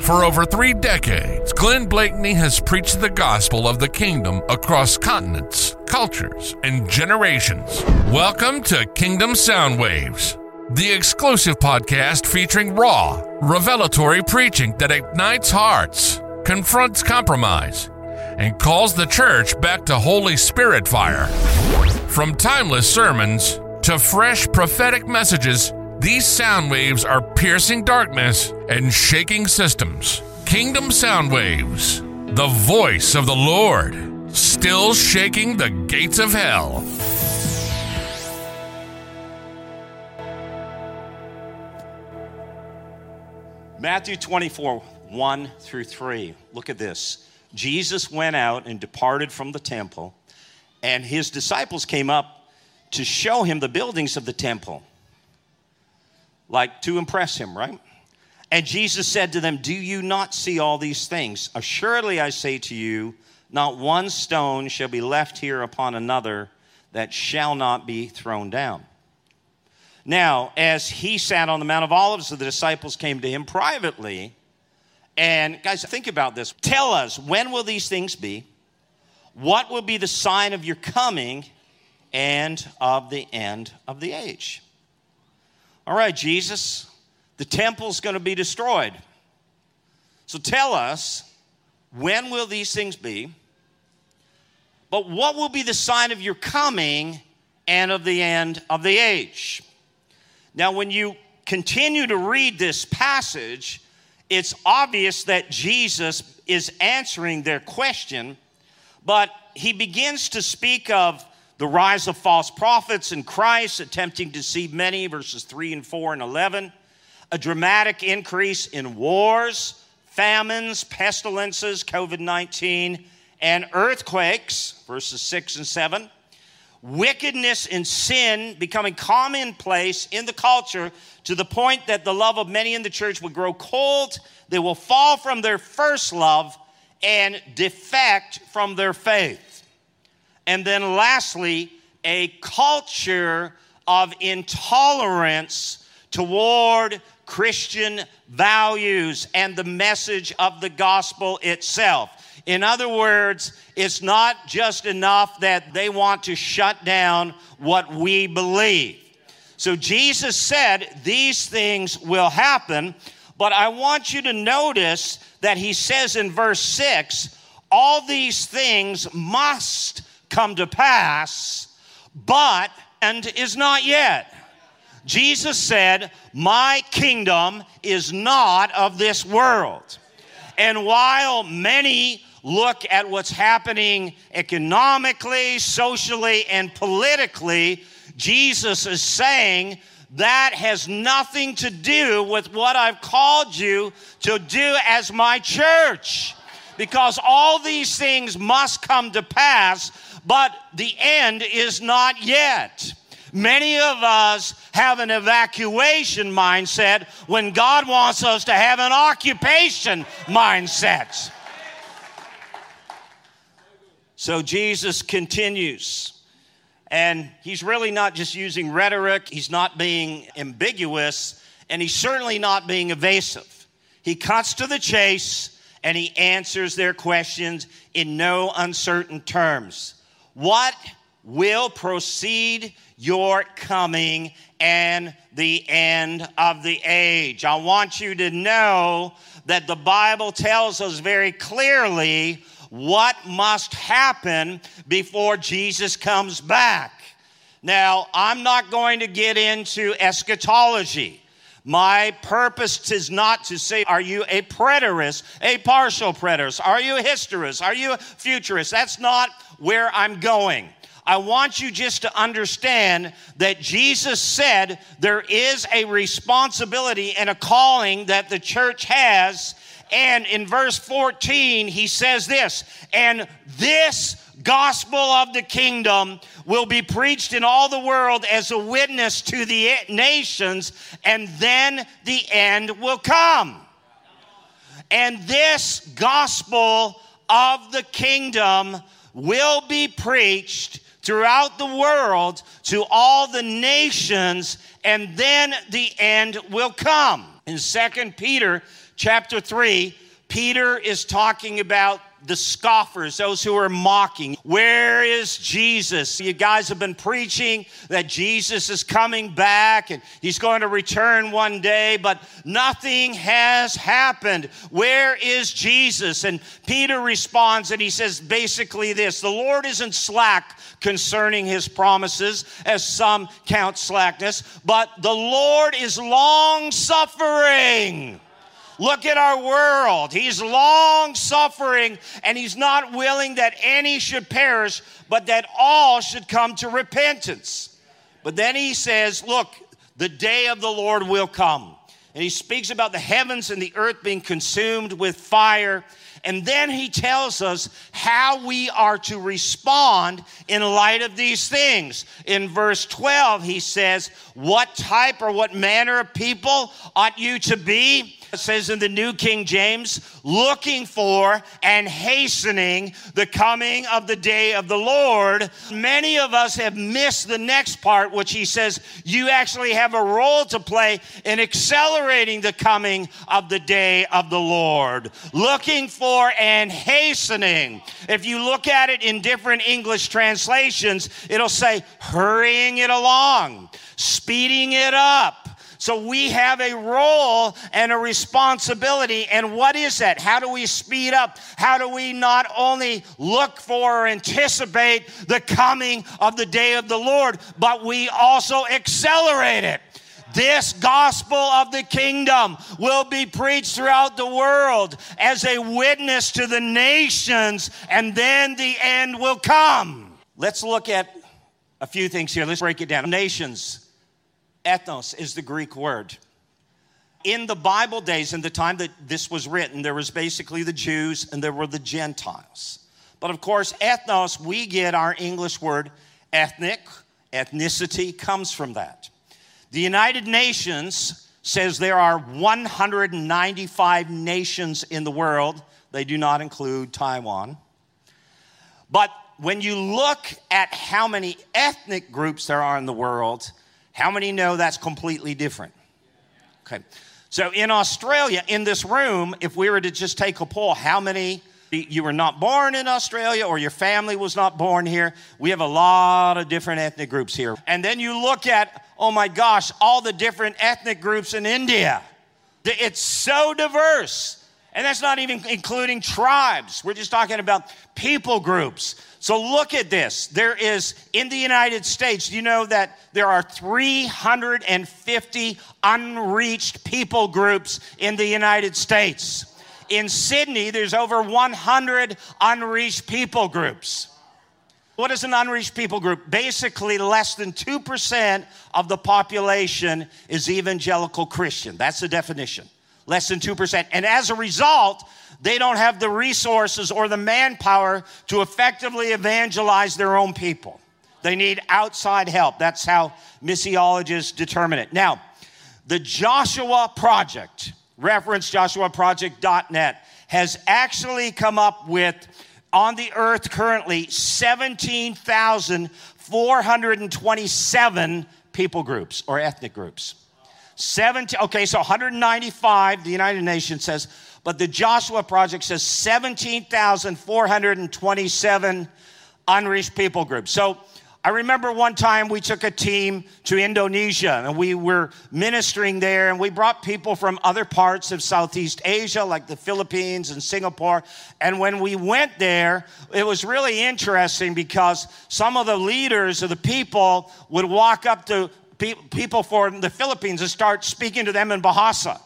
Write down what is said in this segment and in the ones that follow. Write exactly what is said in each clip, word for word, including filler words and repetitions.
For over three decades, Glenn Blakeney has preached the gospel of the kingdom across continents, cultures, and generations. Welcome to Kingdom Soundwaves, the exclusive podcast featuring raw, revelatory preaching that ignites hearts, confronts compromise, and calls the church back to Holy Spirit fire. From timeless sermons to fresh prophetic messages, these sound waves are piercing darkness and shaking systems. Kingdom Soundwaves, the voice of the Lord, still shaking the gates of hell. Matthew twenty-four, one through three. Look at this. Jesus went out and departed from the temple, and his disciples came up to show him the buildings of the temple. Like to impress him, right? And Jesus said to them, "Do you not see all these things? Assuredly I say to you, not one stone shall be left here upon another that shall not be thrown down." Now, as he sat on the Mount of Olives, the disciples came to him privately. And guys, think about this. Tell us, when will these things be? What will be the sign of your coming and of the end of the age? All right, Jesus, the temple's going to be destroyed. So tell us, when will these things be? But what will be the sign of your coming and of the end of the age? Now, when you continue to read this passage, it's obvious that Jesus is answering their question, but he begins to speak of the rise of false prophets in Christ, attempting to deceive many, verses three and four and eleven. A dramatic increase in wars, famines, pestilences, covid nineteen, and earthquakes, verses six and seven. Wickedness and sin becoming commonplace in the culture to the point that the love of many in the church will grow cold. They will fall from their first love and defect from their faith. And then lastly, a culture of intolerance toward Christian values and the message of the gospel itself. In other words, it's not just enough that they want to shut down what we believe. So Jesus said these things will happen, but I want you to notice that he says in verse six, all these things must come to pass, but and is not yet. Jesus said, my kingdom is not of this world. And while many look at what's happening economically, socially, and politically, Jesus is saying that has nothing to do with what I've called you to do as my church. Because all these things must come to pass, but the end is not yet. Many of us have an evacuation mindset when God wants us to have an occupation mindset. So Jesus continues, and he's really not just using rhetoric, he's not being ambiguous, and he's certainly not being evasive. He cuts to the chase, and he answers their questions in no uncertain terms. What will precede your coming and the end of the age? I want you to know that the Bible tells us very clearly what must happen before Jesus comes back. Now, I'm not going to get into eschatology. My purpose is not to say, are you a preterist, a partial preterist? Are you a historist? Are you a futurist? That's not where I'm going. I want you just to understand that Jesus said there is a responsibility and a calling that the church has. And in verse fourteen, he says this, and this gospel of the kingdom will be preached in all the world as a witness to the nations, and then the end will come. And this gospel of the kingdom will be preached throughout the world to all the nations, and then the end will come. In Second Peter chapter three, Peter is talking about the scoffers, those who are mocking. Where is Jesus? You guys have been preaching that Jesus is coming back and he's going to return one day, but nothing has happened. Where is Jesus? And Peter responds and he says basically this: the Lord isn't slack concerning his promises, as some count slackness, but the Lord is long-suffering. Look at our world. He's long-suffering, and he's not willing that any should perish, but that all should come to repentance. But then he says, look, the day of the Lord will come. And he speaks about the heavens and the earth being consumed with fire. And then he tells us how we are to respond in light of these things. In verse twelve, he says, what type or what manner of people ought you to be? It says in the New King James, looking for and hastening the coming of the day of the Lord. Many of us have missed the next part, which he says you actually have a role to play in accelerating the coming of the day of the Lord. Looking for and hastening. If you look at it in different English translations, it'll say hurrying it along, speeding it up. So we have a role and a responsibility. And what is that? How do we speed up? How do we not only look for or anticipate the coming of the day of the Lord, but we also accelerate it? This gospel of the kingdom will be preached throughout the world as a witness to the nations, and then the end will come. Let's look at a few things here. Let's break it down. Nations. Ethnos is the Greek word. In the Bible days, in the time that this was written, there was basically the Jews and there were the Gentiles. But of course, ethnos, we get our English word ethnic, ethnicity comes from that. The United Nations says there are one hundred ninety-five nations in the world. They do not include Taiwan. But when you look at how many ethnic groups there are in the world, how many know that's completely different? Okay. So in Australia, in this room, if we were to just take a poll, how many, you were not born in Australia or your family was not born here? We have a lot of different ethnic groups here. And then you look at, oh my gosh, all the different ethnic groups in India. It's so diverse. And that's not even including tribes. We're just talking about people groups. So look at this. There is, in the United States, you know that there are three hundred fifty unreached people groups in the United States. In Sydney, there's over one hundred unreached people groups. What is an unreached people group? Basically, less than two percent of the population is evangelical Christian. That's the definition. Less than two percent. And as a result, they don't have the resources or the manpower to effectively evangelize their own people. They need outside help. That's how missiologists determine it. Now, the Joshua Project, reference joshua project dot net, has actually come up with, on the earth currently, seventeen thousand four hundred twenty-seven people groups or ethnic groups. seventeen, okay, so one hundred ninety-five, the United Nations says, but the Joshua Project says seventeen thousand four hundred twenty-seven unreached people groups. So I remember one time we took a team to Indonesia and we were ministering there, and we brought people from other parts of Southeast Asia like the Philippines and Singapore. And when we went there, it was really interesting because some of the leaders of the people would walk up to people from the Philippines and start speaking to them in Bahasa.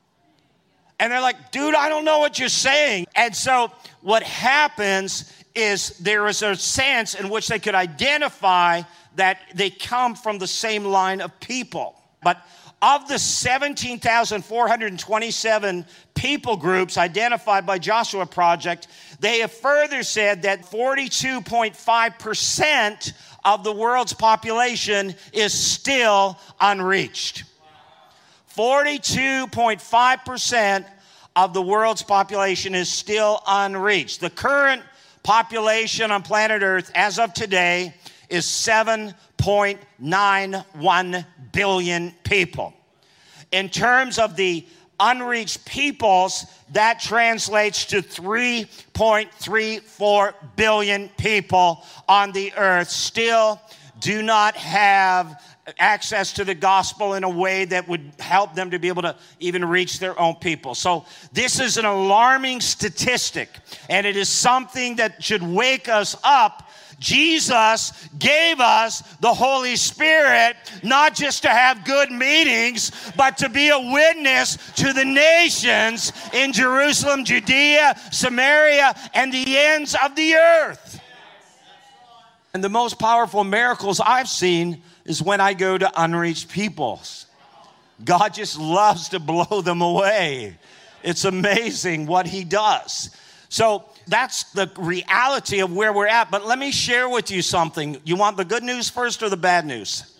And they're like, dude, I don't know what you're saying. And so what happens is there is a sense in which they could identify that they come from the same line of people. But of the seventeen thousand four hundred twenty-seven people groups identified by Joshua Project, they have further said that forty-two point five percent of the world's population is still unreached. forty-two point five percent of the world's population is still unreached. The current population on planet Earth as of today is seven point nine one billion people. In terms of the unreached peoples, that translates to three point three four billion people on the earth still do not have access to the gospel in a way that would help them to be able to even reach their own people. So this is an alarming statistic, and it is something that should wake us up. Jesus gave us the Holy Spirit not just to have good meetings, but to be a witness to the nations in Jerusalem, Judea, Samaria, and the ends of the earth. And the most powerful miracles I've seen is when I go to unreached peoples. God just loves to blow them away. It's amazing what he does. So that's the reality of where we're at. But let me share with you something. You want the good news first or the bad news?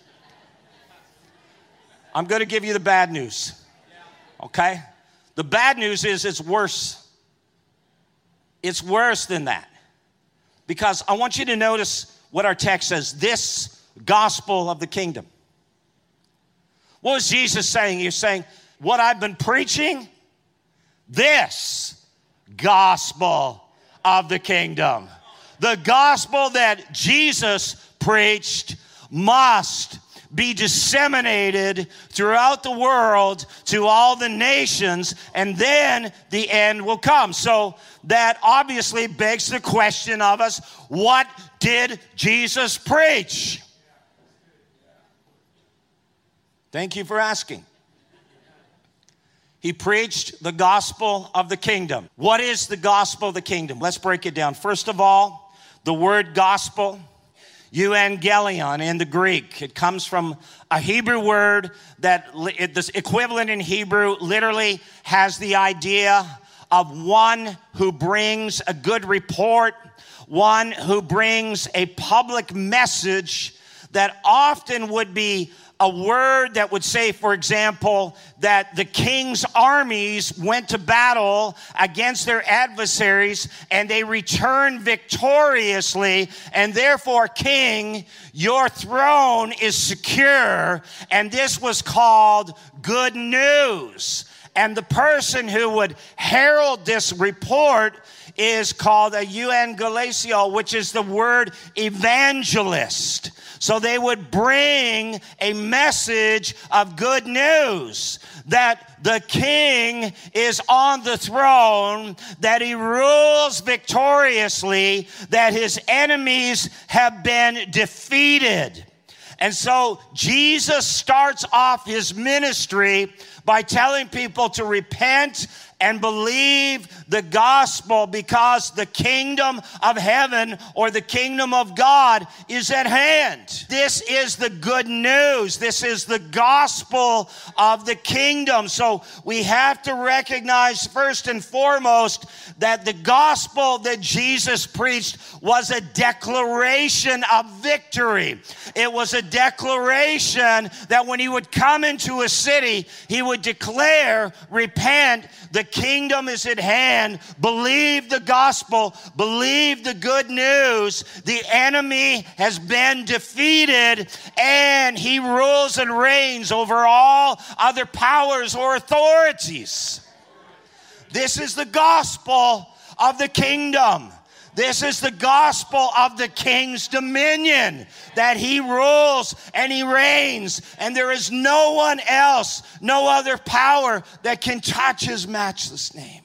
I'm going to give you the bad news. Okay? The bad news is it's worse. It's worse than that. Because I want you to notice what our text says. This gospel of the kingdom. What was Jesus saying? He's saying, what I've been preaching, this gospel of the kingdom. The gospel that Jesus preached must be disseminated throughout the world to all the nations, and then the end will come. So that obviously begs the question of us, what did Jesus preach? Thank you for asking. He preached the gospel of the kingdom. What is the gospel of the kingdom? Let's break it down. First of all, the word gospel, euangelion in the Greek. It comes from a Hebrew word that the equivalent in Hebrew literally has the idea of one who brings a good report, one who brings a public message that often would be a word that would say, for example, that the king's armies went to battle against their adversaries and they returned victoriously, and therefore, king, your throne is secure. And this was called good news. And the person who would herald this report is called a euangelisio, which is the word evangelist. So they would bring a message of good news that the king is on the throne, that he rules victoriously, that his enemies have been defeated. And so Jesus starts off his ministry by telling people to repent and believe the gospel, because the kingdom of heaven or the kingdom of God is at hand. This is the good news. This is the gospel of the kingdom. So we have to recognize first and foremost that the gospel that Jesus preached was a declaration of victory. It was a declaration that when he would come into a city, he would declare, repent, the kingdom is at hand. Believe the gospel. Believe the good news. The enemy has been defeated, and he rules and reigns over all other powers or authorities. This is the gospel of the kingdom. This is the gospel of the king's dominion, that he rules and he reigns, and there is no one else, no other power that can touch his matchless name.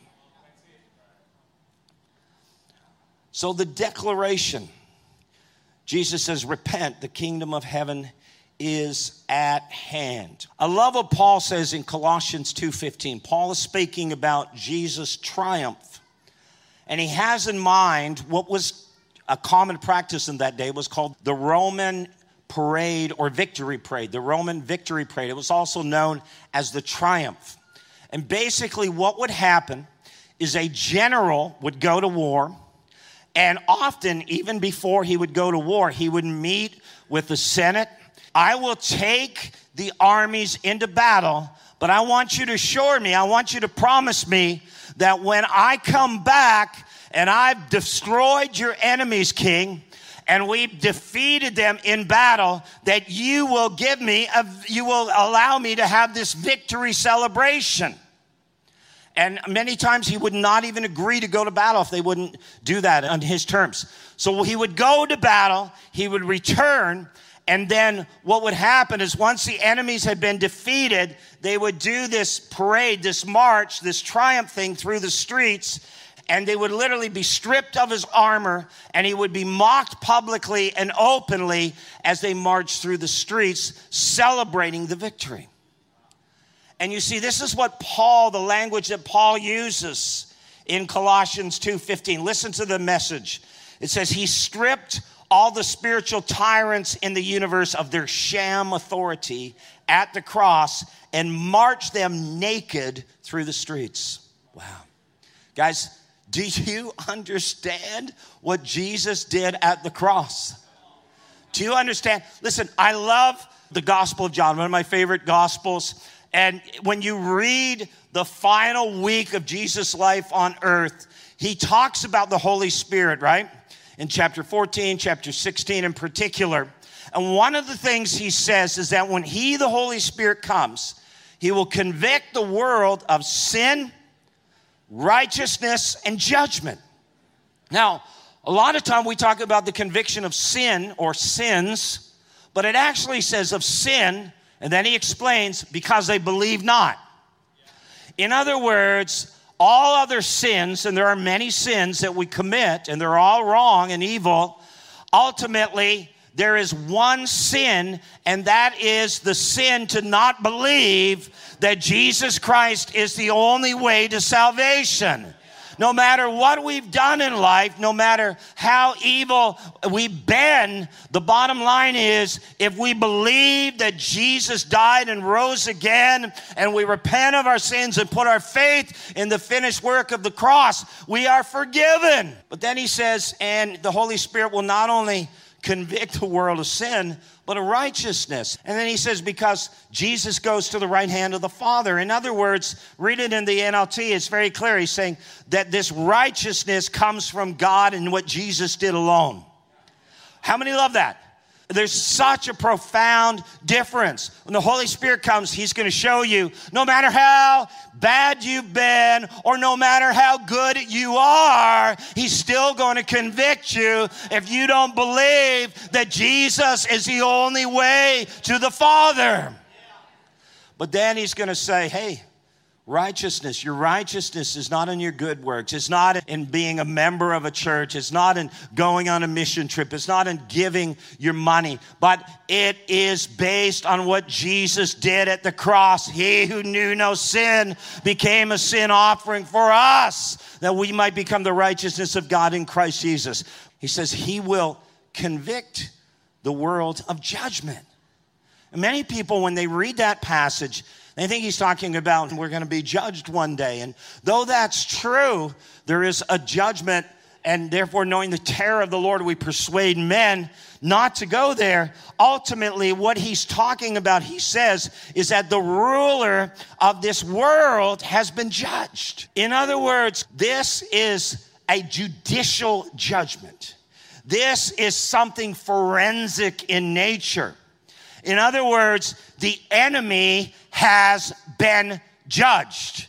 So the declaration, Jesus says, repent, the kingdom of heaven is at hand. I love what Paul says in Colossians two fifteen. Paul is speaking about Jesus' triumph. And he has in mind what was a common practice in that day. It was called the Roman parade or victory parade, the Roman victory parade. It was also known as the triumph. And basically what would happen is a general would go to war, and often even before he would go to war, he would meet with the Senate. I will take the armies into battle, but I want you to assure me, I want you to promise me that when I come back and I've destroyed your enemies, king, and we've defeated them in battle, that you will give me, a, you will allow me to have this victory celebration. And many times he would not even agree to go to battle if they wouldn't do that on his terms. So he would go to battle, he would return, and then what would happen is once the enemies had been defeated, they would do this parade, this march, this triumph thing through the streets, and they would literally be stripped of his armor, and he would be mocked publicly and openly as they marched through the streets, celebrating the victory. And you see, this is what Paul, the language that Paul uses in Colossians two fifteen. Listen to the message. It says, he stripped all the spiritual tyrants in the universe of their sham authority at the cross and marched them naked through the streets. Wow. Guys, do you understand what Jesus did at the cross? Do you understand? Listen, I love the Gospel of John, one of my favorite Gospels. And when you read the final week of Jesus' life on earth, he talks about the Holy Spirit, right? In chapter fourteen, chapter sixteen in particular. And one of the things he says is that when he, the Holy Spirit, comes, he will convict the world of sin, righteousness, and judgment. Now, a lot of time we talk about the conviction of sin or sins, but it actually says of sin. And then he explains, because they believe not. In other words, all other sins, and there are many sins that we commit, and they're all wrong and evil, ultimately, there is one sin, and that is the sin to not believe that Jesus Christ is the only way to salvation. No matter what we've done in life, no matter how evil we've been, the bottom line is if we believe that Jesus died and rose again and we repent of our sins and put our faith in the finished work of the cross, we are forgiven. But then he says, and the Holy Spirit will not only convict the world of sin, but of righteousness. And then he says, because Jesus goes to the right hand of the Father. In other words, read it in the N L T, it's very clear. He's saying that this righteousness comes from God and what Jesus did alone. How many love that? There's such a profound difference. When the Holy Spirit comes, he's going to show you, no matter how bad you've been or no matter how good you are, he's still going to convict you if you don't believe that Jesus is the only way to the Father. But then he's going to say, hey, righteousness, your righteousness is not in your good works. It's not in being a member of a church. It's not in going on a mission trip. It's not in giving your money. But it is based on what Jesus did at the cross. He who knew no sin became a sin offering for us, that we might become the righteousness of God in Christ Jesus. He says he will convict the world of judgment. And many people, when they read that passage, they think he's talking about we're going to be judged one day. And though that's true, there is a judgment, and therefore knowing the terror of the Lord, we persuade men not to go there. Ultimately, what he's talking about, he says, is that the ruler of this world has been judged. In other words, this is a judicial judgment. This is something forensic in nature. In other words, the enemy has been judged.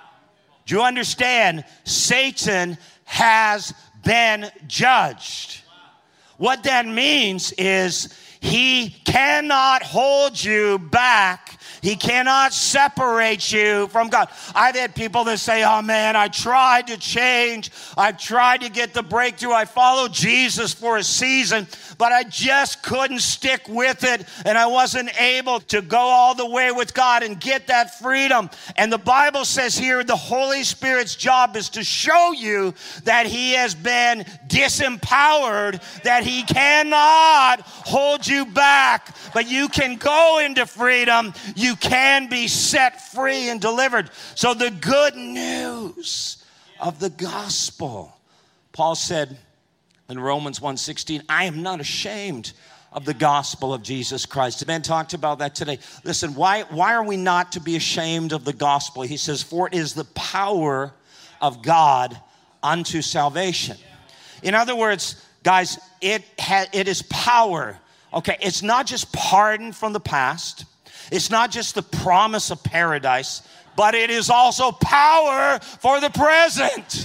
Do you understand? Satan has been judged. What that means is he cannot hold you back. He cannot separate you from God. I've had people that say, oh man, I tried to change. I've tried to get the breakthrough. I followed Jesus for a season, but I just couldn't stick with it. And I wasn't able to go all the way with God and get that freedom. And the Bible says here, the Holy Spirit's job is to show you that he has been disempowered, that he cannot hold you back, but you can go into freedom. You can be set free and delivered. So the good news of the gospel, Paul said in Romans one sixteen, I am not ashamed of the gospel of Jesus Christ. Ben talked about that today. Listen, why, why are we not to be ashamed of the gospel? He says, for it is the power of God unto salvation. In other words, guys, it ha- it is power. Okay, it's not just pardon from the past. It's not just the promise of paradise, but it is also power for the present.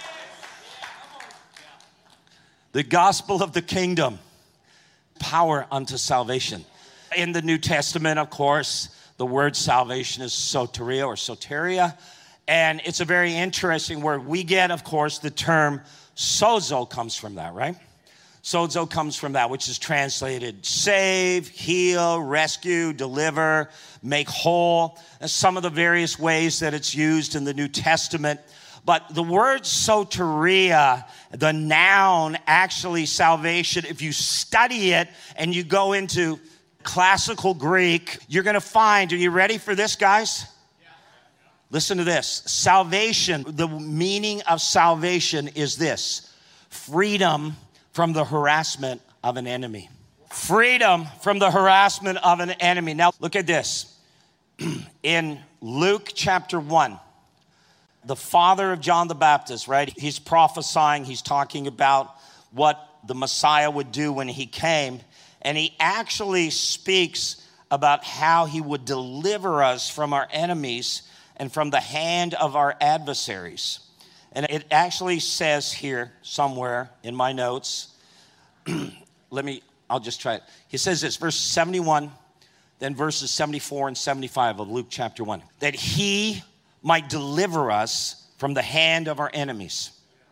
The gospel of the kingdom, power unto salvation. In the New Testament, of course, the word salvation is soteria or soteria, and it's a very interesting word. We get, of course, the term sozo comes from that, right? Sozo comes from that, which is translated save, heal, rescue, deliver, make whole. That's some of the various ways that it's used in the New Testament. But the word soteria, the noun, actually salvation, if you study it and you go into classical Greek, you're going to find, are you ready for this, guys? Yeah. Listen to this. Salvation, the meaning of salvation is this: freedom from the harassment of an enemy. Freedom from the harassment of an enemy. Now, look at this. In Luke chapter one, the father of John the Baptist, right? He's prophesying. He's talking about what the Messiah would do when he came. And he actually speaks about how he would deliver us from our enemies and from the hand of our adversaries. And it actually says here somewhere in my notes, let me, I'll just try it. He says this, verse seventy-one, then verses seventy-four and seventy-five of Luke chapter one, that he might deliver us from the hand of our enemies.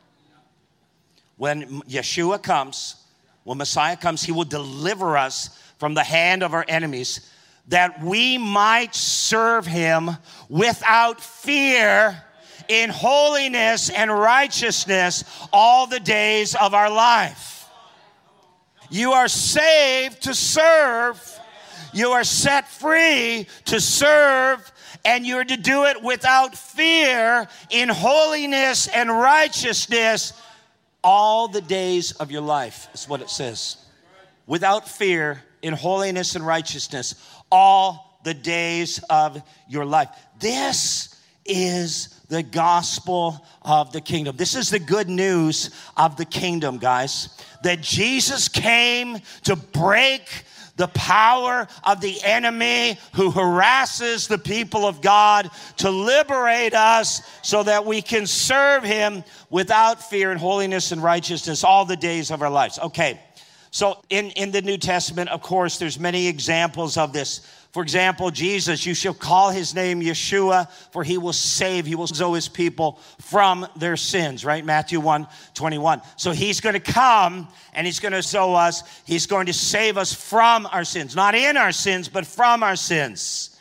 When Yeshua comes, when Messiah comes, he will deliver us from the hand of our enemies, that we might serve him without fear in holiness and righteousness all the days of our life. You are saved to serve. You are set free to serve, and you're to do it without fear in holiness and righteousness all the days of your life, is what it says. Without fear, in holiness and righteousness, all the days of your life. This is the gospel of the kingdom. This is the good news of the kingdom, guys. That Jesus came to break the power of the enemy who harasses the people of God, to liberate us so that we can serve him without fear and holiness and righteousness all the days of our lives. Okay, so in, in the New Testament, of course, there's many examples of this. For example, Jesus, you shall call his name Yeshua, for he will save, he will save his people from their sins, right? Matthew one twenty-one. So he's going to come and he's going to show us, he's going to save us from our sins. Not in our sins, but from our sins.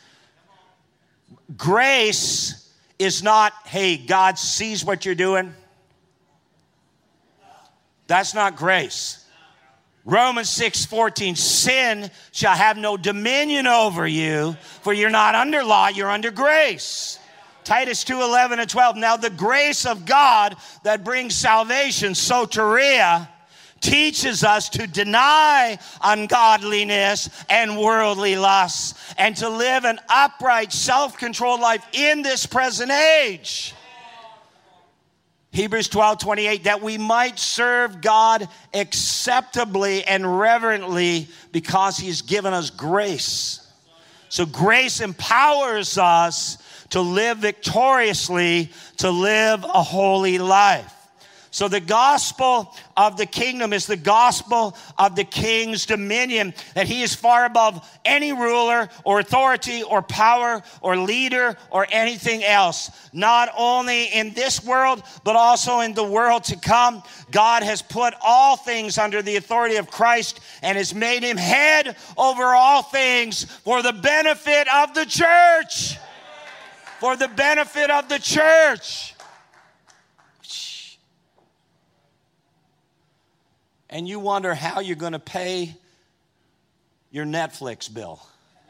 Grace is not, hey, God sees what you're doing. That's not grace. Romans six fourteen, sin shall have no dominion over you, for you're not under law, you're under grace. Titus two eleven and twelve, now the grace of God that brings salvation, soteria, teaches us to deny ungodliness and worldly lusts and to live an upright, self-controlled life in this present age. Hebrews twelve twenty-eight, that we might serve God acceptably and reverently because he's given us grace. So grace empowers us to live victoriously, to live a holy life. So the gospel of the kingdom is the gospel of the king's dominion, that he is far above any ruler or authority or power or leader or anything else. Not only in this world, but also in the world to come. God has put all things under the authority of Christ and has made him head over all things for the benefit of the church. For the benefit of the church. And you wonder how you're going to pay your Netflix bill.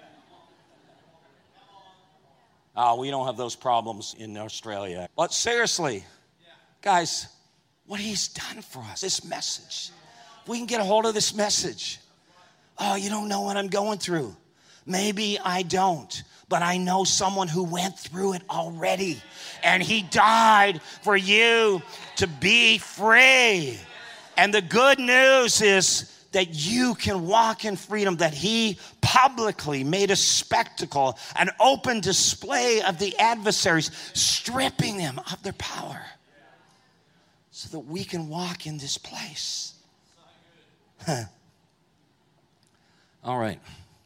Oh, we don't have those problems in Australia. But seriously, guys, what he's done for us, this message. If we can get a hold of this message. Oh, you don't know what I'm going through. Maybe I don't, but I know someone who went through it already. And he died for you to be free. And the good news is that you can walk in freedom, that he publicly made a spectacle, an open display of the adversaries, stripping them of their power so that we can walk in this place. Huh. All right.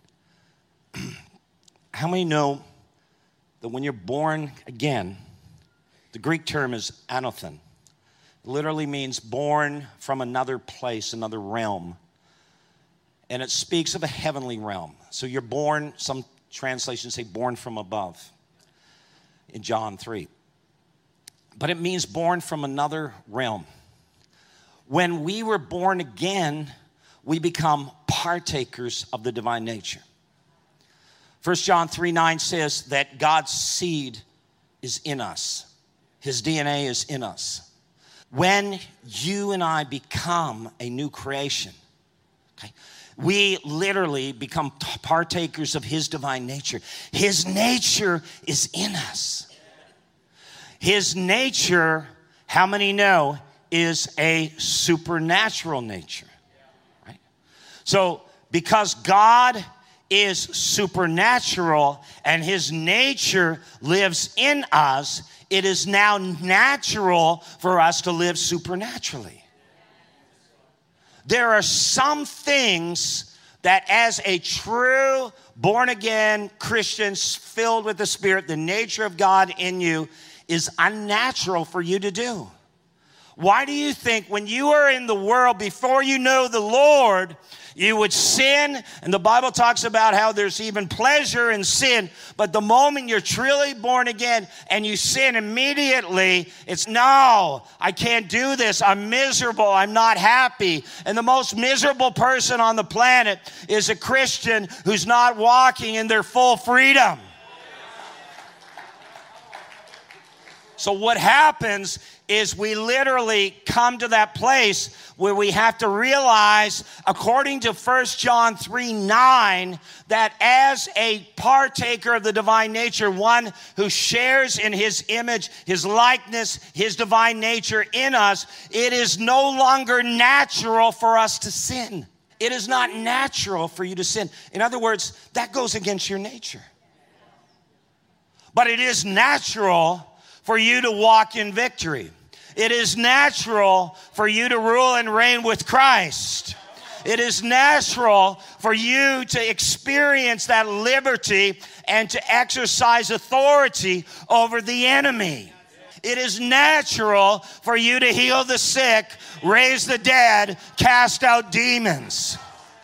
How many know that when you're born again, the Greek term is anothen. It literally means born from another place, another realm. And it speaks of a heavenly realm. So you're born, some translations say born from above in John three. But it means born from another realm. When we were born again, we become partakers of the divine nature. First John three nine says that God's seed is in us. His D N A is in us. When you and I become a new creation, okay, we literally become partakers of his divine nature. His nature is in us. His nature, how many know, is a supernatural nature. Right? So because God is supernatural and his nature lives in us, it is now natural for us to live supernaturally. There are some things that as a true born-again Christian filled with the Spirit, the nature of God in you is unnatural for you to do. Why do you think when you are in the world, before you know the Lord, you would sin? And the Bible talks about how there's even pleasure in sin. But the moment you're truly born again and you sin immediately, it's no, I can't do this. I'm miserable. I'm not happy. And the most miserable person on the planet is a Christian who's not walking in their full freedom. So what happens is we literally come to that place where we have to realize, according to First John three nine, that as a partaker of the divine nature, one who shares in his image, his likeness, his divine nature in us, it is no longer natural for us to sin. It is not natural for you to sin. In other words, that goes against your nature. But it is natural for you to walk in victory. It is natural for you to rule and reign with Christ. It is natural for you to experience that liberty and to exercise authority over the enemy. It is natural for you to heal the sick, raise the dead, cast out demons.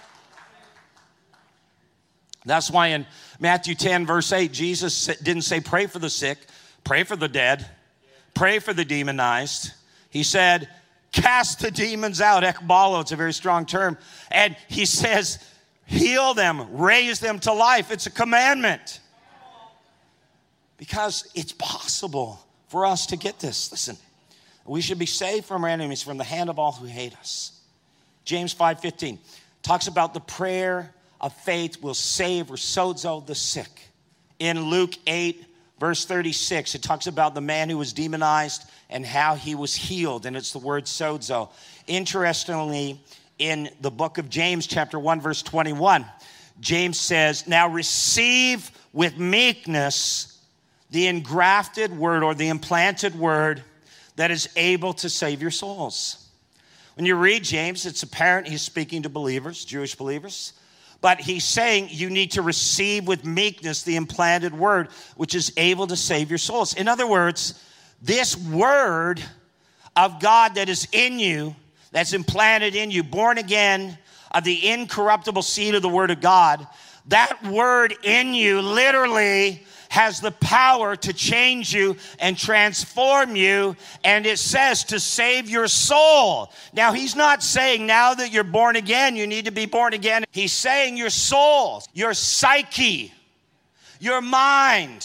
That's why in Matthew ten, verse eight, Jesus didn't say pray for the sick, pray for the dead, pray for the demonized. He said, cast the demons out. Ekbalo, it's a very strong term. And he says, heal them, raise them to life. It's a commandment. Because it's possible for us to get this. Listen, we should be saved from our enemies, from the hand of all who hate us. James five fifteen talks about the prayer of faith will save or sozo the sick. In Luke eight, verse thirty-six, it talks about the man who was demonized and how he was healed, and it's the word sozo. Interestingly, in the book of James, chapter one, verse twenty-one, James says, now receive with meekness the engrafted word or the implanted word that is able to save your souls. When you read James, it's apparent he's speaking to believers, Jewish believers. But he's saying you need to receive with meekness the implanted word, which is able to save your souls. In other words, this word of God that is in you, that's implanted in you, born again of the incorruptible seed of the word of God, that word in you literally has the power to change you and transform you, and it says to save your soul. Now, he's not saying now that you're born again, you need to be born again. He's saying your soul, your psyche, your mind,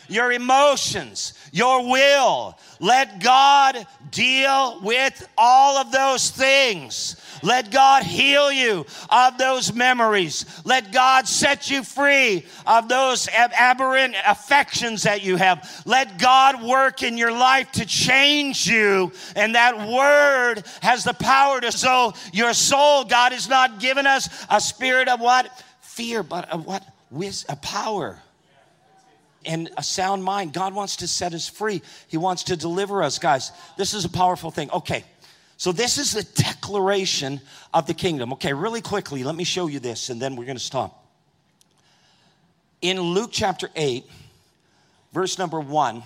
your emotions, your will. Let God deal with all of those things. Let God heal you of those memories. Let God set you free of those ab- aberrant affections that you have. Let God work in your life to change you. And that word has the power to sow your soul. God has not given us a spirit of what? Fear, but of what? With a power and a sound mind. God wants to set us free. He wants to deliver us, guys. This is a powerful thing. Okay. So this is the declaration of the kingdom. Okay, really quickly, let me show you this, and then we're going to stop. In Luke chapter eight, verse number one,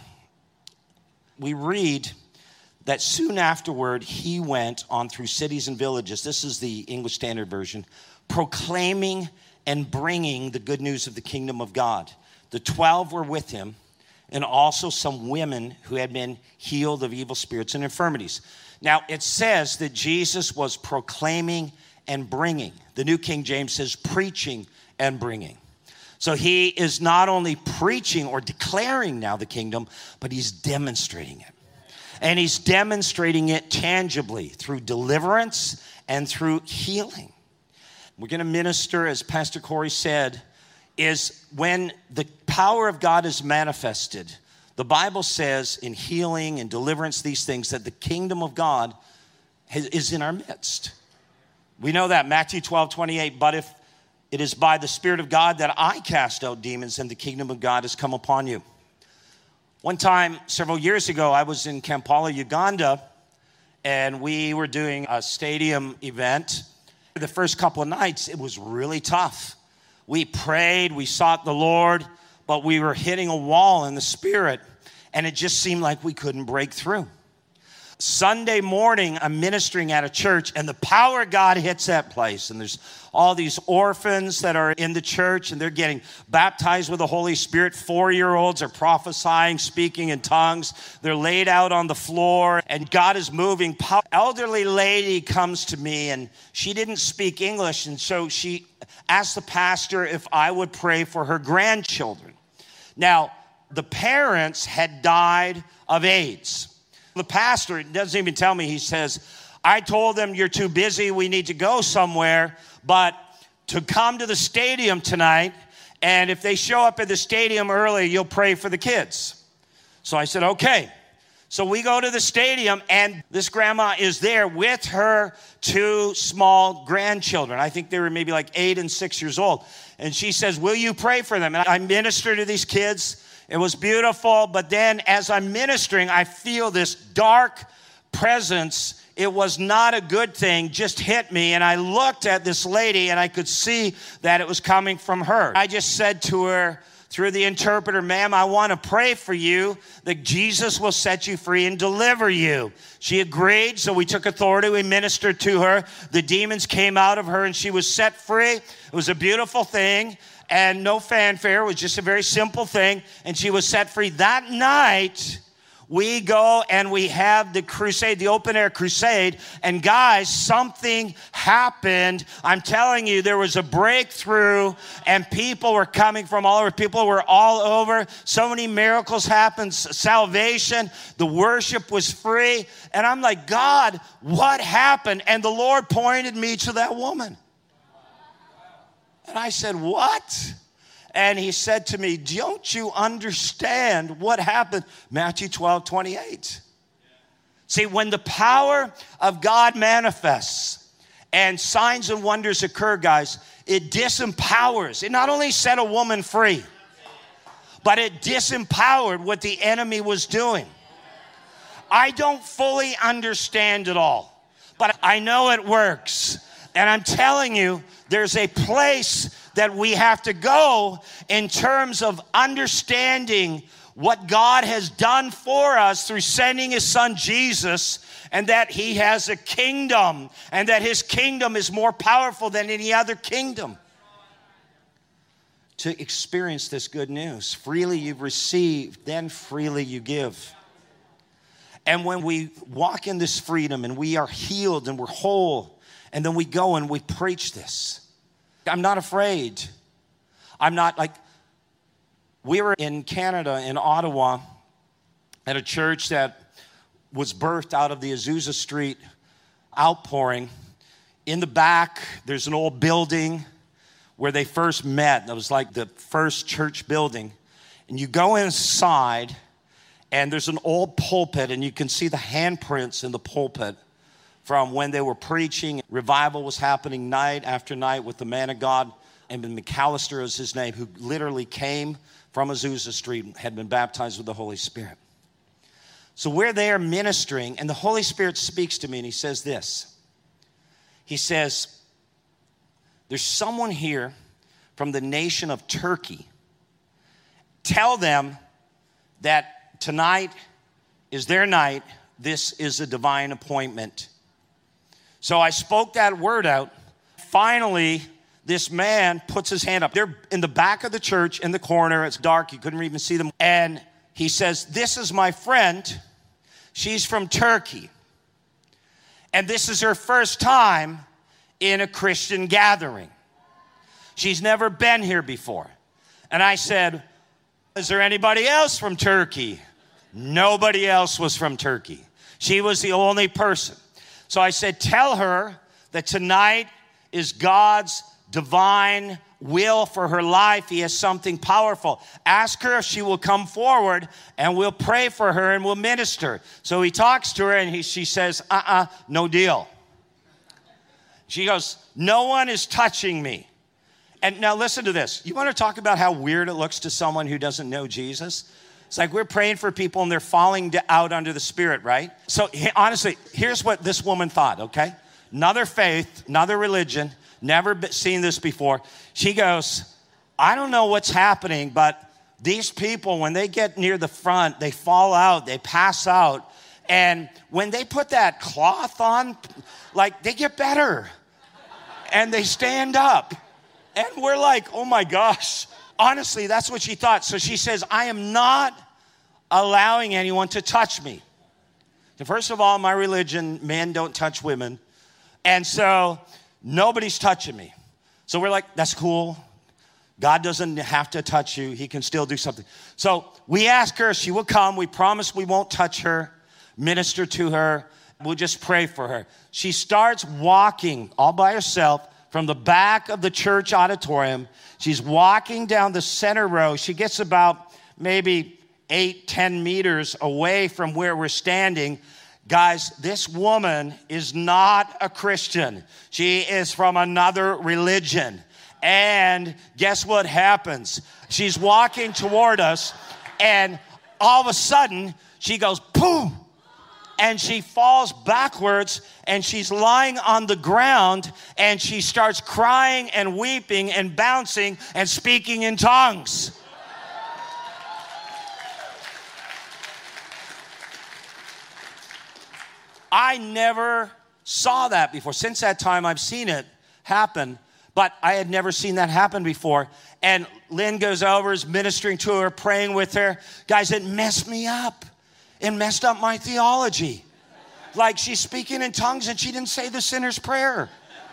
we read that soon afterward, he went on through cities and villages. This is the English Standard Version, proclaiming and bringing the good news of the kingdom of God. The twelve were with him, and also some women who had been healed of evil spirits and infirmities. Now, it says that Jesus was proclaiming and bringing. The New King James says preaching and bringing. So he is not only preaching or declaring now the kingdom, but he's demonstrating it. And he's demonstrating it tangibly through deliverance and through healing. We're going to minister, as Pastor Corey said, is when the power of God is manifested. The Bible says in healing and deliverance, these things, that the kingdom of God is in our midst. We know that, Matthew twelve twenty-eight, but if it is by the Spirit of God that I cast out demons, and the kingdom of God has come upon you. One time, several years ago, I was in Kampala, Uganda, and we were doing a stadium event. The first couple of nights, it was really tough. We prayed, we sought the Lord, but we were hitting a wall in the spirit, and it just seemed like we couldn't break through. Sunday morning, I'm ministering at a church, and the power of God hits that place. And there's all these orphans that are in the church, and they're getting baptized with the Holy Spirit. Four-year-olds are prophesying, speaking in tongues. They're laid out on the floor, and God is moving. An elderly lady comes to me, and she didn't speak English, and so she asked the pastor if I would pray for her grandchildren. Now, the parents had died of AIDS. The pastor doesn't even tell me. He says, I told them you're too busy. We need to go somewhere. But to come to the stadium tonight, and if they show up at the stadium early, you'll pray for the kids. So I said, okay. So we go to the stadium, and this grandma is there with her two small grandchildren. I think they were maybe like eight and six years old. And she says, will you pray for them? And I minister to these kids. It was beautiful, but then as I'm ministering, I feel this dark presence. It was not a good thing, just hit me, and I looked at this lady, and I could see that it was coming from her. I just said to her through the interpreter, ma'am, I want to pray for you that Jesus will set you free and deliver you. She agreed, so we took authority. We ministered to her. The demons came out of her, and she was set free. It was a beautiful thing. And no fanfare. It was just a very simple thing. And she was set free. That night, we go and we have the crusade, the open air crusade. And guys, something happened. I'm telling you, there was a breakthrough, and people were coming from all over. People were all over. So many miracles happened. Salvation. The worship was free. And I'm like, God, what happened? And the Lord pointed me to that woman. And I said, what? And he said to me, don't you understand what happened? Matthew twelve twenty-eight. See, when the power of God manifests and signs and wonders occur, guys, it disempowers. It not only set a woman free, but it disempowered what the enemy was doing. I don't fully understand it all, but I know it works. And I'm telling you, there's a place that we have to go in terms of understanding what God has done for us through sending his son Jesus, and that he has a kingdom, and that his kingdom is more powerful than any other kingdom. To experience this good news, freely you've received, then freely you give. And when we walk in this freedom and we are healed and we're whole, and then we go and we preach this, I'm not afraid. I'm not like, We were in Canada, in Ottawa, at a church that was birthed out of the Azusa Street outpouring. In the back, there's an old building where they first met. It was like the first church building. And you go inside, and there's an old pulpit, and you can see the handprints in the pulpit from when they were preaching. Revival was happening night after night with the man of God, and McAllister is his name, who literally came from Azusa Street and had been baptized with the Holy Spirit. So we're there ministering, and the Holy Spirit speaks to me, and he says this. He says, there's someone here from the nation of Turkey. Tell them that tonight is their night. This is a divine appointment. So I spoke that word out. Finally, this man puts his hand up. They're in the back of the church in the corner. It's dark. You couldn't even see them. And he says, this is my friend. She's from Turkey. And this is her first time in a Christian gathering. She's never been here before. And I said, is there anybody else from Turkey? Nobody else was from Turkey. She was the only person. So I said, tell her that tonight is God's divine will for her life. He has something powerful. Ask her if she will come forward, and we'll pray for her and we'll minister. So he talks to her, and he, she says, uh-uh, no deal. She goes, no one is touching me. And now listen to this. You want to talk about how weird it looks to someone who doesn't know Jesus? It's like we're praying for people and they're falling out under the Spirit, right? So honestly, here's what this woman thought, okay? Another faith, another religion, never seen this before. She goes, I don't know what's happening, but these people, when they get near the front, they fall out, they pass out. And when they put that cloth on, like they get better and they stand up. And we're like, oh my gosh. Honestly, that's what she thought. So she says, I am not allowing anyone to touch me. And first of all, my religion, men don't touch women. And so nobody's touching me. So we're like, that's cool. God doesn't have to touch you. He can still do something. So we ask her, she will come. We promise we won't touch her, minister to her. We'll just pray for her. She starts walking all by herself from the back of the church auditorium. She's walking down the center row. She gets about maybe eight, ten meters away from where we're standing. Guys, this woman is not a Christian. She is from another religion. And guess what happens? She's walking toward us, and all of a sudden, she goes, boom, and she falls backwards, and she's lying on the ground, and she starts crying and weeping and bouncing and speaking in tongues. I never saw that before. Since that time, I've seen it happen, but I had never seen that happen before. And Lynn goes over, is ministering to her, praying with her. Guys, it messed me up. It messed up my theology. Like, she's speaking in tongues and she didn't say the sinner's prayer.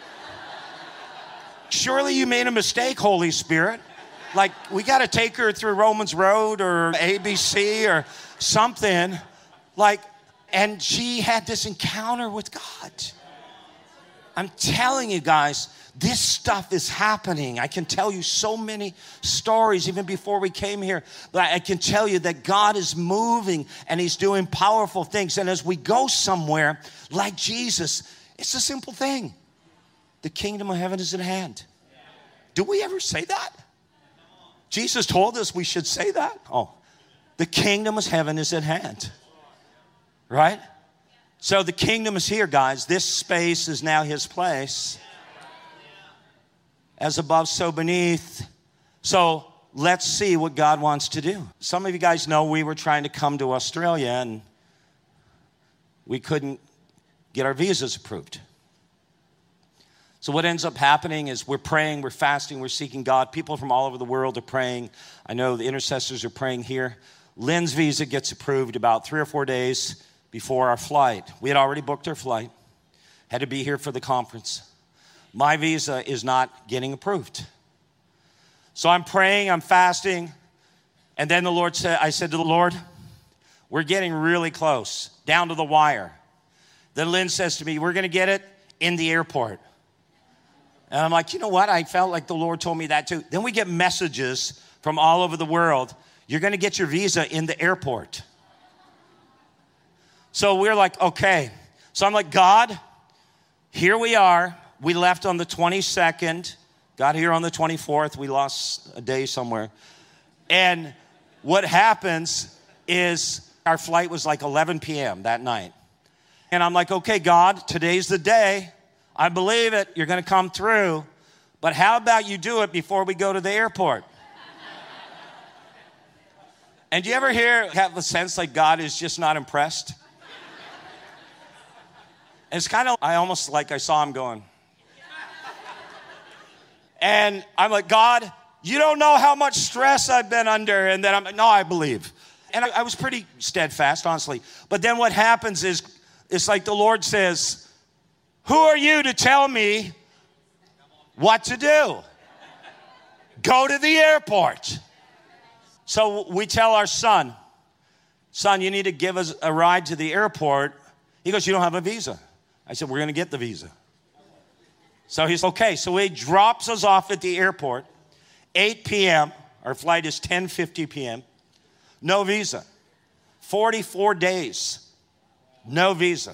Surely you made a mistake, Holy Spirit. Like, we got to take her through Romans Road or A B C or something. Like, and she had this encounter with God. I'm telling you guys, this stuff is happening. I can tell you so many stories even before we came here. But I can tell you that God is moving and he's doing powerful things. And as we go somewhere like Jesus, it's a simple thing. The kingdom of heaven is at hand. Do we ever say that? Jesus told us we should say that. Oh, the kingdom of heaven is at hand. Right? So the kingdom is here, guys. This space is now his place. As above, so beneath. So let's see what God wants to do. Some of you guys know we were trying to come to Australia and we couldn't get our visas approved. So what ends up happening is we're praying, we're fasting, we're seeking God. People from all over the world are praying. I know the intercessors are praying here. Lynn's visa gets approved about three or four days before our flight. We had already booked our flight, had to be here for the conference. My visa is not getting approved. So I'm praying, I'm fasting, And then the Lord said, I said to the Lord, we're getting really close, down to the wire. Then Lynn says to me, we're going to get it in the airport. And I'm like, you know what? I felt like the Lord told me that too. Then we get messages from all over the world. You're going to get your visa in the airport. So we're like, okay. So I'm like, God, here we are. We left on the twenty-second, got here on the twenty-fourth. We lost a day somewhere. And what happens is our flight was like eleven p.m. that night. And I'm like, okay, God, today's the day. I believe it. You're going to come through. But how about you do it before we go to the airport? And do you ever hear, have a sense like God is just not impressed? And it's kind of, I almost like I saw him going. And I'm like, God, you don't know how much stress I've been under. And then I'm like, no, I believe. And I, I was pretty steadfast, honestly. But then what happens is, it's like the Lord says, who are you to tell me what to do? Go to the airport. So we tell our son, son, you need to give us a ride to the airport. He goes, you don't have a visa. I said, we're going to get the visa. So he's okay. So he drops us off at the airport, eight p.m. Our flight is ten fifty p.m. No visa. forty-four days. No visa.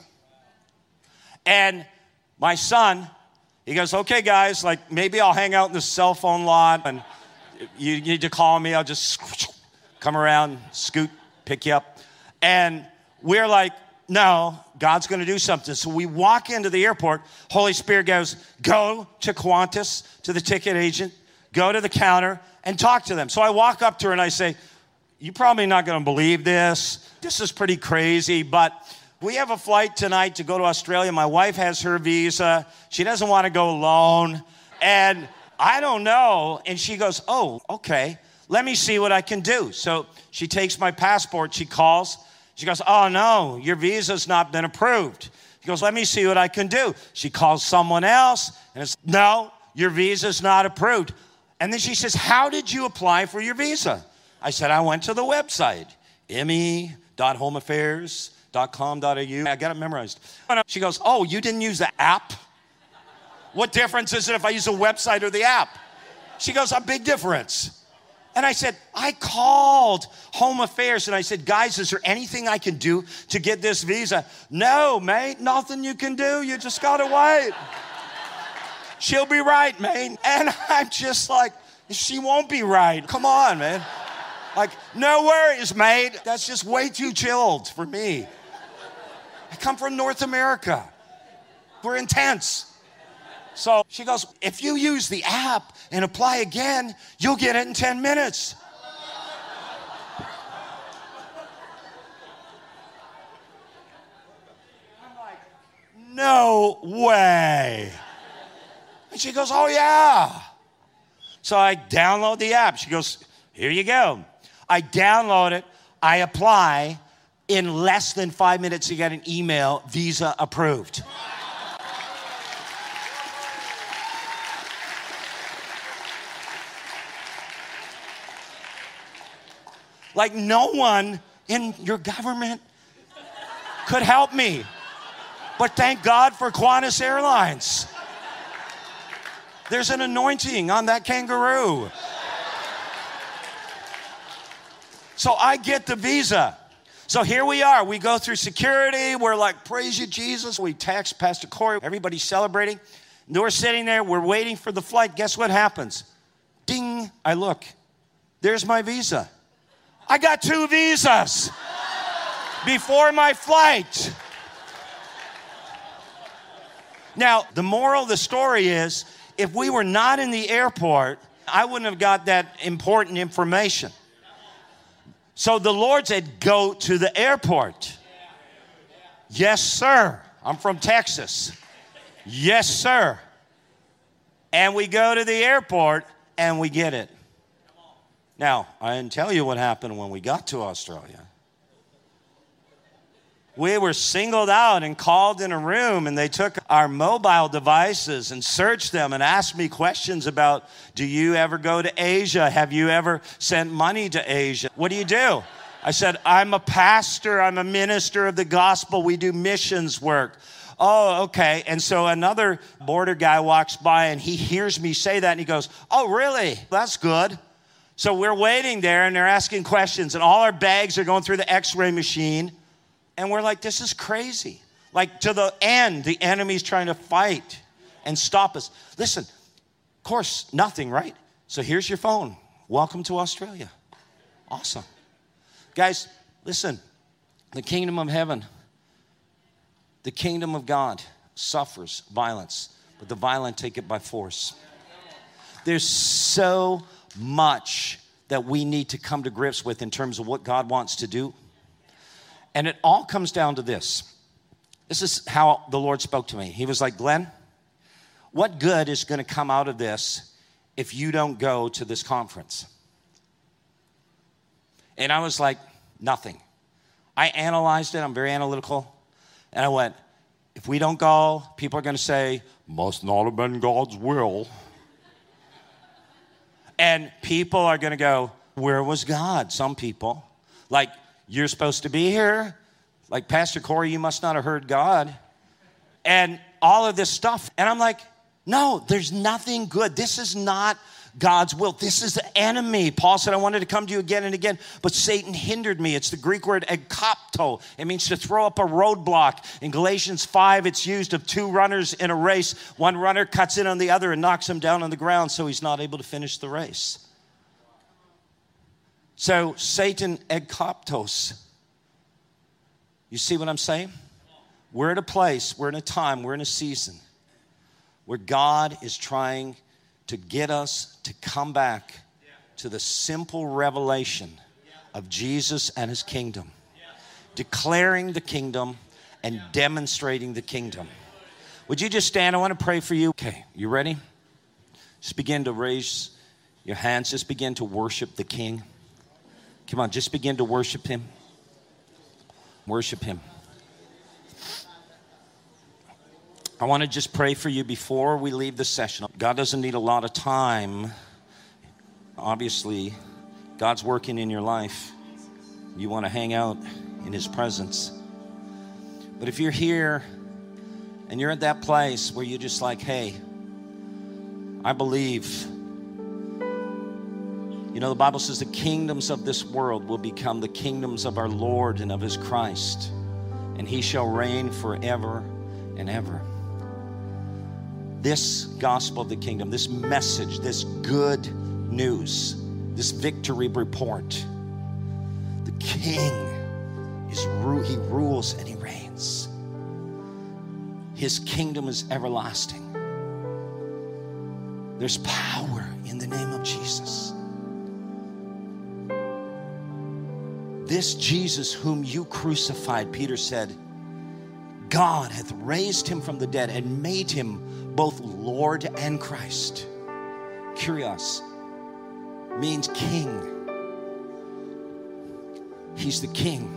And my son, he goes, okay, guys, like maybe I'll hang out in the cell phone lot and you need to call me. I'll just come around, scoot, pick you up. And we're like, no, God's going to do something. So we walk into the airport. Holy Spirit goes, go to Qantas, to the ticket agent, go to the counter and talk to them. So I walk up to her and I say, you're probably not going to believe this. This is pretty crazy, but we have a flight tonight to go to Australia. My wife has her visa. She doesn't want to go alone. And I don't know. And she goes, oh, okay. Let me see what I can do. So she takes my passport. She calls. She goes, oh, no, your visa's not been approved. She goes, let me see what I can do. She calls someone else. And it's, no, your visa's not approved. And then she says, how did you apply for your visa? I said, I went to the website, m e dot home affairs dot com dot a u. I got it memorized. She goes, oh, you didn't use the app? What difference is it if I use the website or the app? She goes, a big difference. And I said, I called Home Affairs and I said, guys, is there anything I can do to get this visa? No, mate, nothing you can do. You just got to wait. She'll be right, mate. And I'm just like, she won't be right. Come on, man. Like, no worries, mate. That's just way too chilled for me. I come from North America. We're intense. So she goes, if you use the app and apply again, you'll get it in ten minutes. I'm like, no way. And she goes, oh, yeah. So I download the app. She goes, here you go. I download it. I apply. In less than five minutes, you get an email, visa approved. Like no one in your government could help me. But thank God for Qantas Airlines. There's an anointing on that kangaroo. So I get the visa. So here we are. We go through security. We're like, praise you, Jesus. We text Pastor Corey. Everybody's celebrating. And we're sitting there. We're waiting for the flight. Guess what happens? Ding. I look. There's my visa. I got two visas before my flight. Now, the moral of the story is, if we were not in the airport, I wouldn't have got that important information. So the Lord said, go to the airport. Yes, sir. I'm from Texas. Yes, sir. And we go to the airport and we get it. Now, I didn't tell you what happened when we got to Australia. We were singled out and called in a room, and they took our mobile devices and searched them and asked me questions about, do you ever go to Asia? Have you ever sent money to Asia? What do you do? I said, I'm a pastor. I'm a minister of the gospel. We do missions work. Oh, okay. And so another border guy walks by, and he hears me say that, and he goes, oh, really? That's good. So we're waiting there, and they're asking questions, and all our bags are going through the x-ray machine. And we're like, this is crazy. Like, to the end, the enemy's trying to fight and stop us. Listen, of course, nothing, right? So here's your phone. Welcome to Australia. Awesome. Guys, listen, the kingdom of heaven, the kingdom of God suffers violence, but the violent take it by force. There's so much that we need to come to grips with in terms of what God wants to do. And it all comes down to this. This is how the Lord spoke to me. He was like, Glenn, what good is going to come out of this if you don't go to this conference? And I was like, nothing. I analyzed it. I'm very analytical. And I went, if we don't go, people are going to say, must not have been God's will. And people are going to go, where was God? Some people. Like, you're supposed to be here. Like, Pastor Corey, you must not have heard God. And all of this stuff. And I'm like, no, there's nothing good. This is not God's will. This is the enemy. Paul said, I wanted to come to you again and again, but Satan hindered me. It's the Greek word ekopto. It means to throw up a roadblock. In Galatians five, it's used of two runners in a race. One runner cuts in on the other and knocks him down on the ground, so he's not able to finish the race. So Satan ekoptos. You see what I'm saying? We're at a place, we're in a time, we're in a season where God is trying to get us to come back to the simple revelation of Jesus and his kingdom. Declaring the kingdom and demonstrating the kingdom. Would you just stand? I want to pray for you. Okay, you ready? Just begin to raise your hands. Just begin to worship the King. Come on, just begin to worship him. Worship him. I want to just pray for you before we leave the session. God doesn't need a lot of time. Obviously, God's working in your life. You want to hang out in his presence. But if you're here and you're at that place where you're just like, hey, I believe. You know, the Bible says the kingdoms of this world will become the kingdoms of our Lord and of his Christ, and he shall reign forever and ever. This gospel of the kingdom, this message, this good news, this victory report, the King is he rules and he reigns. His kingdom is everlasting. There's power in the name of Jesus. This Jesus whom you crucified, Peter said, God hath raised him from the dead and made him both Lord and Christ. Kyrios means king. He's the king.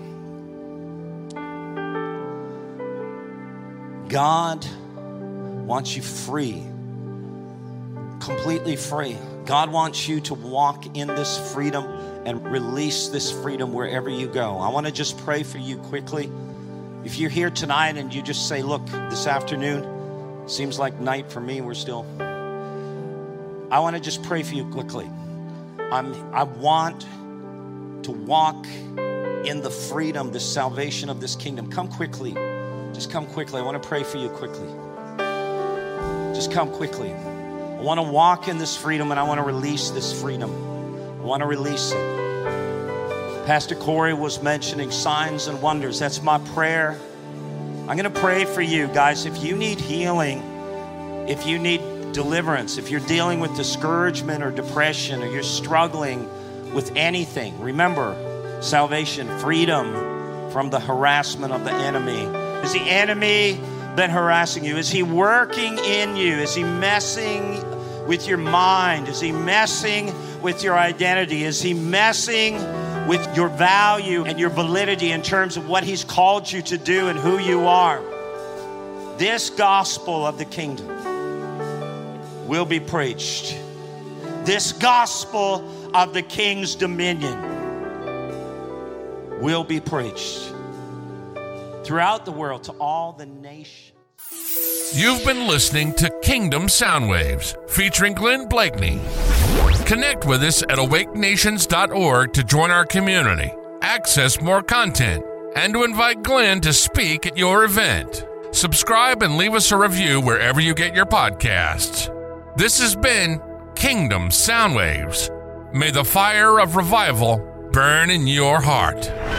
God wants you free, completely free. God wants you to walk in this freedom and release this freedom wherever you go. I want to just pray for you quickly. If you're here tonight and you just say, look, this afternoon seems like night for me, we're still. I want to just pray for you quickly. I'm, I want to walk in the freedom, the salvation of this kingdom. Come quickly. Just come quickly. I want to pray for you quickly. Just come quickly. I want to walk in this freedom and I want to release this freedom. I want to release it. Pastor Corey was mentioning signs and wonders. That's my prayer. I'm going to pray for you guys. If you need healing, if you need deliverance, if you're dealing with discouragement or depression, or you're struggling with anything, remember, salvation, freedom from the harassment of the enemy. Is the enemy been harassing you? Is he working in you? Is he messing with your mind? Is he messing with your identity? Is he messing with your value and your validity in terms of what he's called you to do and who you are, this gospel of the kingdom will be preached. This gospel of the King's dominion will be preached throughout the world to all the nations. You've been listening to Kingdom Soundwaves featuring Glenn Blakeney. Connect with us at awake nations dot org to join our community, access more content, and to invite Glenn to speak at your event. Subscribe and leave us a review wherever you get your podcasts. This has been Kingdom Soundwaves. May the fire of revival burn in your heart.